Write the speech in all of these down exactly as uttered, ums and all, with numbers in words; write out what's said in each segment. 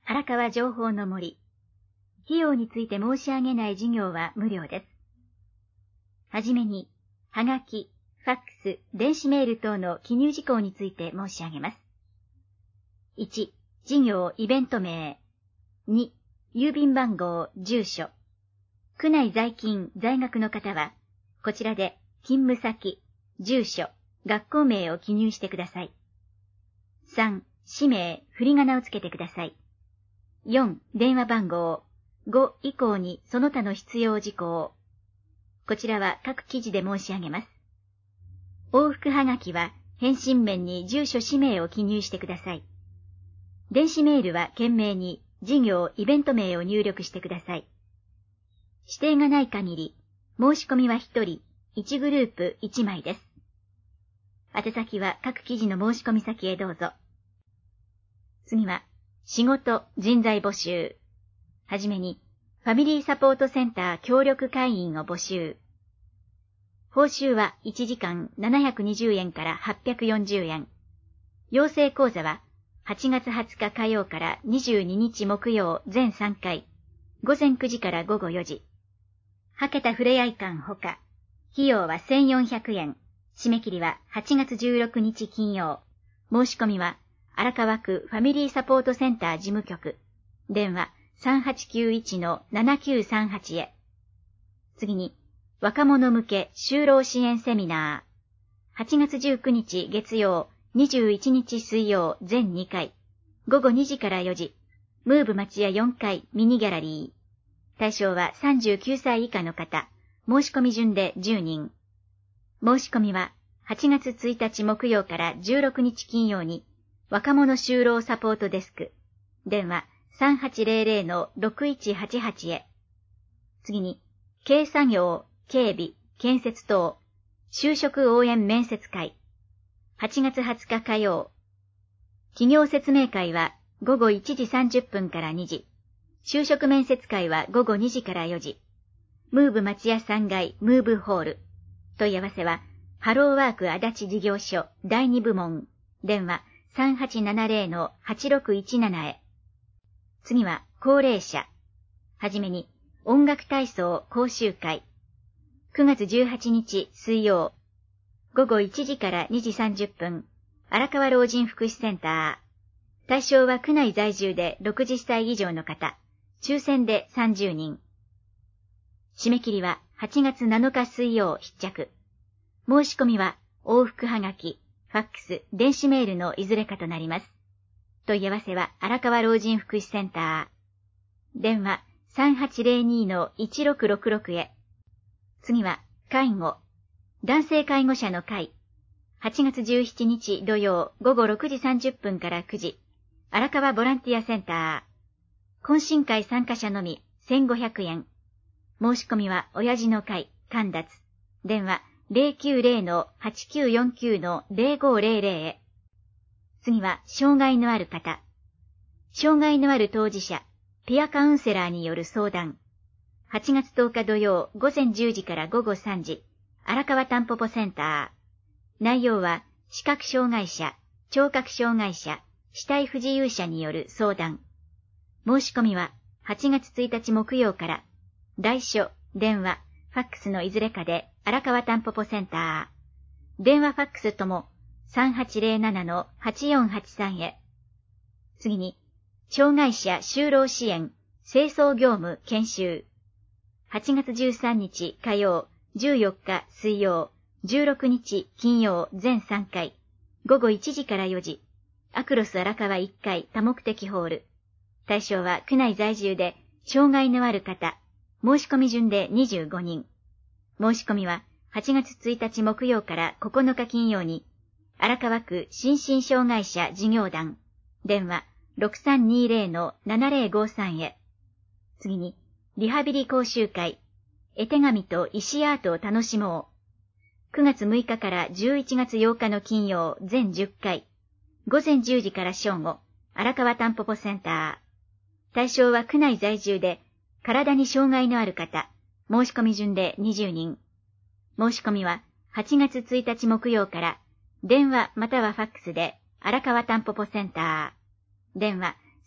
荒川情報の森。費用について申し上げない事業は無料です。はじめに、はがき、ファックス、電子メール等の記入事項について申し上げます。いち、事業イベント名。に、郵便番号、住所。区内在勤、在学の方は、こちらで勤務先、住所、学校名を記入してください。さん、氏名、振り仮名をつけてください。よん、電話番号。ご以降にその他の必要事項。こちらは各記事で申し上げます。往復はがきは返信面に住所氏名を記入してください。電子メールは件名に事業イベント名を入力してください。指定がない限り、申し込みはひとり、いちグループいちまいです。宛先は各記事の申し込み先へどうぞ。次は、仕事、人材募集。はじめに、ファミリーサポートセンター協力会員を募集。報酬はいちじかんななひゃくにじゅうえんからはっぴゃくよんじゅうえん。養成講座ははちがつはつか火曜からにじゅうににち木曜全さんかい、ごぜんくじからごごよじ。はけたふれあい館ほか、費用はせんよんひゃくえん。締め切りははちがつじゅうろくにち金曜。申し込みは荒川区ファミリーサポートセンター事務局。電話 さんはちきゅういちのななきゅうさんはち へ。次に、若者向け就労支援セミナー。はちがつじゅうくにち月曜、にじゅういちにち水曜全にかい。ごごにじからよじ。ムーブ町屋よんかいミニギャラリー。対象はさんじゅうきゅうさい以下の方。申し込み順でじゅうにん。申し込みははちがつついたち木曜からじゅうろくにち金曜に、若者就労サポートデスク。電話 さんはちぜろぜろのろくいちはちはち へ。次に、軽作業、警備、建設等、就職応援面接会。はちがつはつか火曜。企業説明会はごごいちじさんじゅっぷんからにじ。就職面接会はごごにじからよじ。ムーブ町屋さんがいムーブホール。問い合わせは、ハローワーク足立事業所だいに部門。電話さんはちななぜろのはちろくいちなな へ。次は、高齢者。はじめに、音楽体操講習会。くがつじゅうはちにち水曜。ごごいちじからにじさんじゅっぷん。荒川老人福祉センター。対象は区内在住でろくじゅっさい以上の方。抽選でさんじゅうにん。締め切りははちがつなのか水曜必着。申し込みは往復はがき、ファックス、電子メールのいずれかとなります。問い合わせは荒川老人福祉センター。電話 さんはちぜろにのいちろくろくろく へ。次は、介護。男性介護者の会。はちがつじゅうしちにち土曜ごごろくじさんじゅっぷんからくじ。荒川ボランティアセンター。懇親会参加者のみせんごひゃくえん。申し込みは親父の会、神立。電話ぜろきゅうぜろのはちきゅうよんきゅうのぜろごぜろぜろ へ。次は、障害のある方。障害のある当事者、ピアカウンセラーによる相談。はちがつとおか土曜ごぜんじゅうじからごごさんじ、荒川たんぽぽセンター。内容は、視覚障害者、聴覚障害者、肢体不自由者による相談。申し込みは、はちがつついたち木曜から、来所、電話、ファックスのいずれかで、荒川たんぽぽセンター。電話ファックスとも、さんはちぜろななのはちよんはちさん へ。次に、障害者就労支援、清掃業務研修。はちがつじゅうさんにち火曜、じゅうよっか水曜、じゅうろくにち金曜全さんかい、ごごいちじからよじ、アクロス荒川いっかい多目的ホール。対象は区内在住で、障害のある方、申し込み順でにじゅうごにん。申し込みは、はちがつついたち木曜からここのか金曜に、荒川区心身障害者事業団、電話ろくさんにぜろのななぜろごさん へ。次に、リハビリ講習会、絵手紙と石アートを楽しもう。くがつむいかからじゅういちがつようかの金曜全じゅっかい、ごぜんじゅうじから正午、荒川たんぽぽセンター。対象は区内在住で、体に障害のある方、申し込み順でにじゅうにん。申し込みははちがつついたち木曜から、電話またはファックスで荒川たんぽぽセンター。電話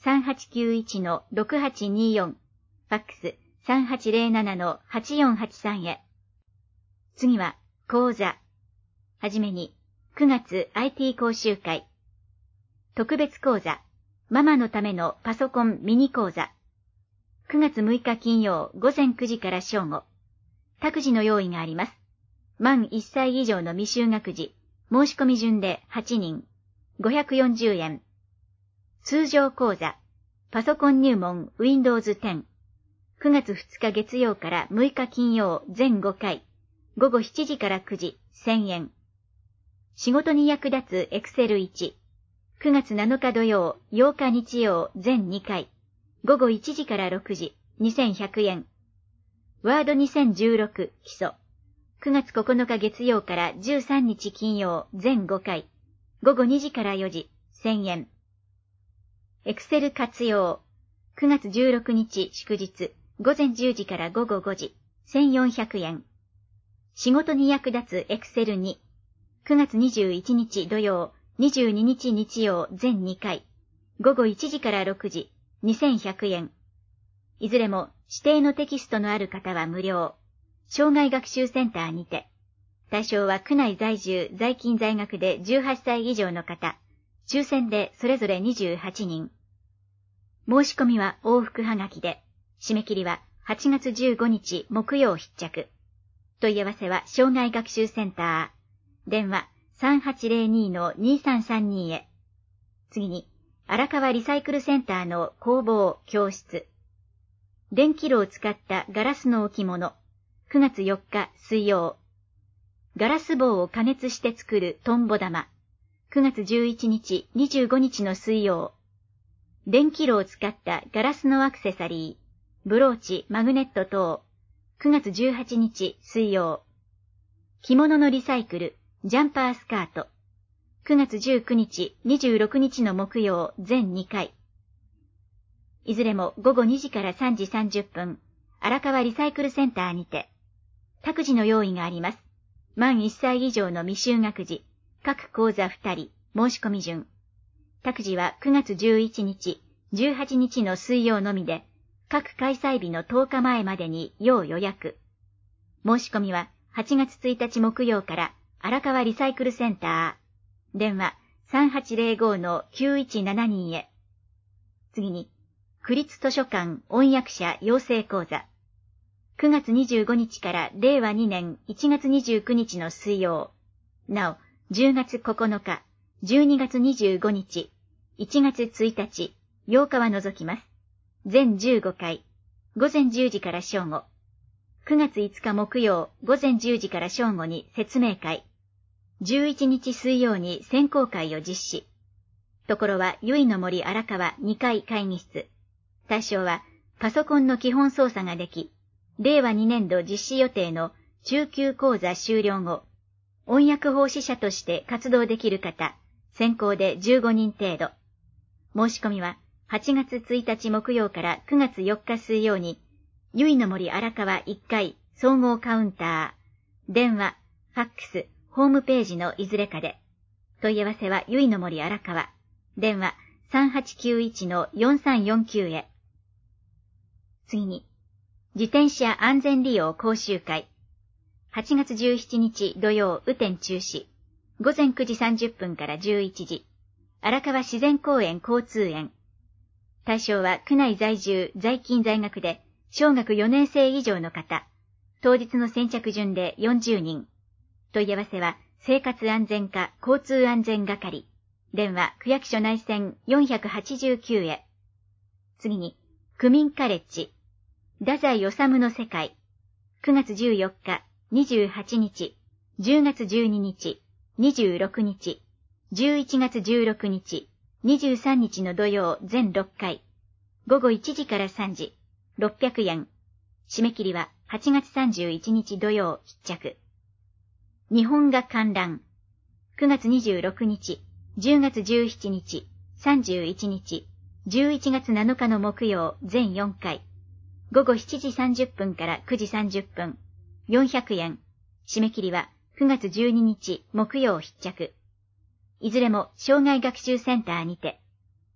さんはちきゅういちのろくはちによん、ファックス さんはちゼロななのはちよんはちさん へ。次は、講座。はじめに、くがつ アイティー 講習会。特別講座、ママのためのパソコンミニ講座。くがつむいか金曜午前くじから正午。託児の用意があります。満いっさい以上の未就学児、申し込み順ではちにん、ごひゃくよんじゅうえん。通常講座、パソコン入門 ウィンドウズテン。くがつふつか月曜からむいか金曜全ごかい、ごごしちじからくじ、せんえん。仕事に役立つエクセルいち。くがつなのか土曜、ようか日曜全にかい、ごごいちじからろくじ、にせんひゃくえん。ワードにせんじゅうろく基礎。くがつここのか月曜からじゅうさんにち金曜全ごかい、ごごにじからよじ、せんえん。エクセル活用。くがつじゅうろくにち祝日、ごぜんじゅうじからごごごじ、せんよんひゃくえん。仕事に役立つエクセルに。くがつにじゅういちにち土曜、にじゅうににち日曜全にかい、ごごいちじからろくじ、にせんひゃくえん。いずれも指定のテキストのある方は無料。障害学習センターにて。対象は区内在住、在勤在学でじゅうはっさい以上の方。抽選でそれぞれにじゅうはちにん。申し込みは往復はがきで、締め切りははちがつじゅうごにち木曜必着。問い合わせは障害学習センター。電話さんはちゼロにのにさんさんにへ。次に、荒川リサイクルセンターの工房教室。電気炉を使ったガラスの置物。くがつよっか水曜。ガラス棒を加熱して作るトンボ玉。くがつじゅういちにち、にじゅうごにちの水曜。電気炉を使ったガラスのアクセサリー、ブローチ、マグネット等。くがつじゅうはちにち水曜。着物のリサイクル、ジャンパースカート。くがつじゅうくにち、にじゅうろくにちの木曜全にかい。いずれもごごにじからさんじさんじゅっぷん、荒川リサイクルセンターにて。託児の用意があります。満いっさい以上の未就学児、各講座ふたり、申し込み順。託児はくがつじゅういちにち、じゅうはちにちの水曜のみで、各開催日のとおかまえまでに要予約。申し込みははちがつついたち木曜から荒川リサイクルセンター。電話さんはちゼロごのきゅういちななにへ。次に、区立図書館音訳者養成講座。くがつにじゅうごにちかられいわにねんいちがつにじゅうくにちの水曜。なお、じゅうがつここのか、じゅうにがつにじゅうごにち、いちがつついたち、ようかは除きます。全じゅうごかい、ごぜんじゅうじから正午。くがついつか木曜、ごぜんじゅうじから正午に説明会。じゅういちにち水曜に選考会を実施。ところは、ゆいの森荒川にかい会議室。対象は、パソコンの基本操作ができ、れいわにねんど実施予定の中級講座終了後、音訳奉仕者として活動できる方、先行でじゅうごにん程度。申し込みは、はちがつついたち木曜からくがつよっか水曜に、ゆいの森荒川いっかい総合カウンター、電話、ファックス、ホームページのいずれかで。問い合わせはゆいの森荒川、電話さんはちきゅういちのよんさんよんきゅうへ。次に、自転車安全利用講習会。はちがつじゅうしちにち土曜雨天中止。ごぜんくじさんじゅっぷんからじゅういちじ。荒川自然公園交通園。対象は区内在住、在勤在学で、小学よねんせい以上の方。当日の先着順でよんじゅうにん。問い合わせは、生活安全課交通安全係。電話区役所内線よんはちきゅうへ。次に、区民カレッジ。太宰治の世界。くがつじゅうよっか、にじゅうはちにち、じゅうがつじゅうににち、にじゅうろくにち、じゅういちがつじゅうろくにち、にじゅうさんにちの土曜全ろっかい。ごごいちじからさんじ、ろっぴゃくえん。締め切りははちがつさんじゅういちにち土曜必着。日本画観覧。くがつにじゅうろくにち、じゅうがつじゅうしちにち、さんじゅういちにち、じゅういちがつなのかの木曜全よんかい。ごごしちじさんじゅっぷんからくじさんじゅっぷん。よんひゃくえん。締め切りはくがつじゅうににち木曜必着。いずれも障害学習センターにて。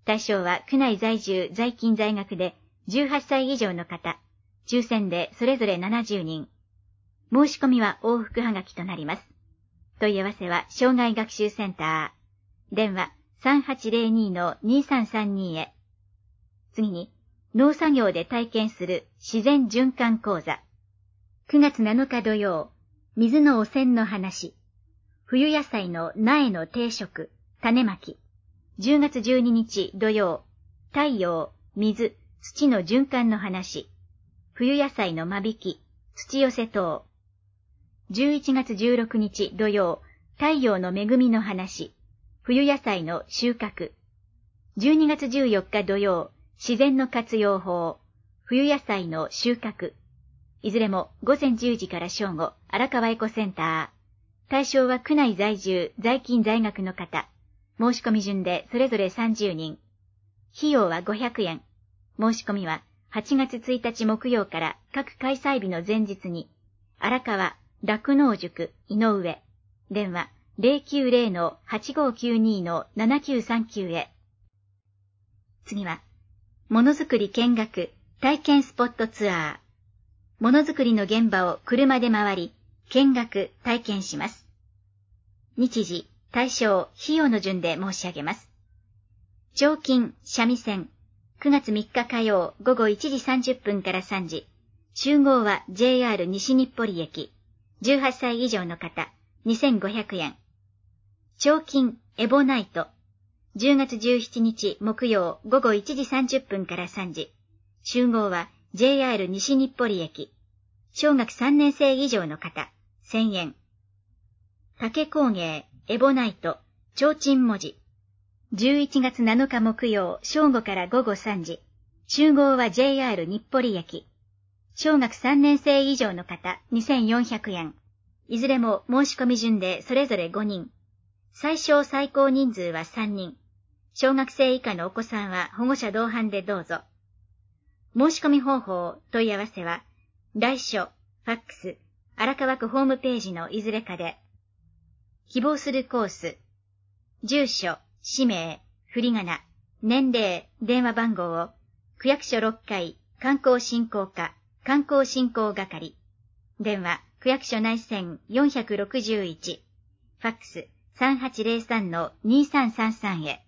対象は区内在住在勤在学でじゅうはっさい以上の方、抽選でそれぞれななじゅうにん。申し込みは往復はがきとなります。問い合わせは障害学習センター。電話 さんはちゼロに にさんさんに へ。次に、農作業で体験する自然循環講座。くがつなのか土曜、水の汚染の話。冬野菜の苗の定食、種まき。じゅうがつじゅうににち土曜、太陽、水、土の循環の話。冬野菜の間引き、土寄せ等。じゅういちがつじゅうろくにち土曜、太陽の恵みの話。冬野菜の収穫。じゅうにがつじゅうよっか土曜、自然の活用法。冬野菜の収穫。いずれもごぜんじゅうじから正午、荒川エコセンター。対象は区内在住、在勤在学の方。申し込み順でそれぞれさんじゅうにん。費用はごひゃくえん。申し込みははちがつついたち木曜から各開催日の前日に、荒川、酪農塾、井上。電話 ゼロきゅうゼロ はちごきゅうに ななきゅうさんきゅう へ。次は、ものづくり見学、体験スポットツアー。ものづくりの現場を車で回り、見学、体験します。日時、対象、費用の順で申し上げます。長近、三味線、くがつみっか火曜ごごいちじさんじゅっぷんからさんじ。集合は ジェイアール 西日暮里駅。じゅうはっさい以上の方、にせんごひゃくえん。長近、エボナイト。じゅうがつじゅうしちにち木曜ごごいちじさんじゅっぷんからさんじ。集合は ジェイアール 西日暮里駅。小学さんねんせい以上の方、せんえん。竹工芸、エボナイト、提灯文字。じゅういちがつなのか木曜正午からごごさんじ。集合は ジェイアール 日暮里駅。小学さんねんせい以上の方、にせんよんひゃくえん。いずれも申し込み順でそれぞれごにん。最小最高人数はさんにん。小学生以下のお子さんは保護者同伴でどうぞ。申し込み方法、問い合わせは、来書、ファックス、荒川区ホームページのいずれかで。希望するコース、住所、氏名、振り仮名、年齢、電話番号を、区役所ろっかい、観光振興課、観光振興係。電話、区役所内線よんひゃくろくじゅういち。ファックス、さんはちゼロさん にさんさんさん へ。